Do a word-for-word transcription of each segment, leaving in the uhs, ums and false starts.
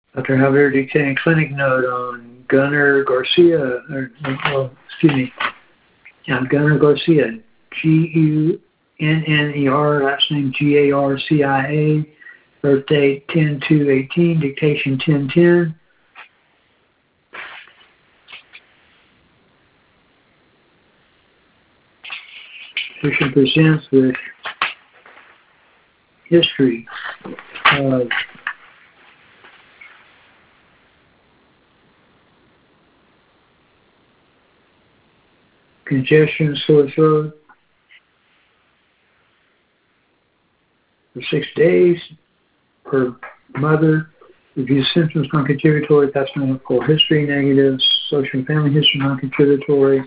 Doctor Javier dictating clinic note on Gunnar Garcia, or, well, excuse me, yeah, Gunnar Garcia, G U N N E R, last name G A R C I A, birth date ten two eighteen, dictation ten ten. Patient presents with history of congestion, sore throat for six days. Her mother reviews symptoms non-contributory, past medical history negative, social and family history non-contributory,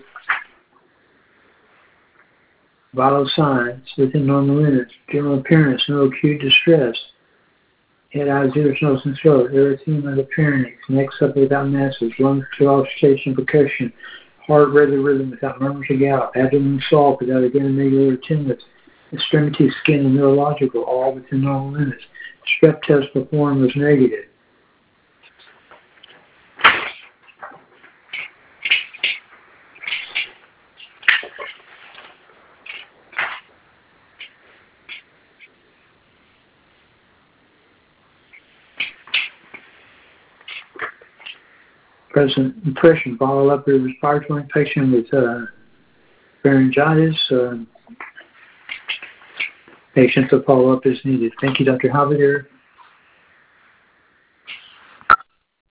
vital signs within normal limits, general appearance, no acute distress, head, eyes, ears, nose, and throat, erythema of the pharynx, neck suffer without masses, lungs to auscultation, percussion, heart regular rhythm without murmurs or gout, abdomen soft without adenomegaly or tenderness, extremity, skin, and neurological, all within normal limits. Strep test performed was negative. Present impression, follow up with respiratory infection with uh, pharyngitis. Uh, patients will follow up as needed. Thank you, Doctor Javier.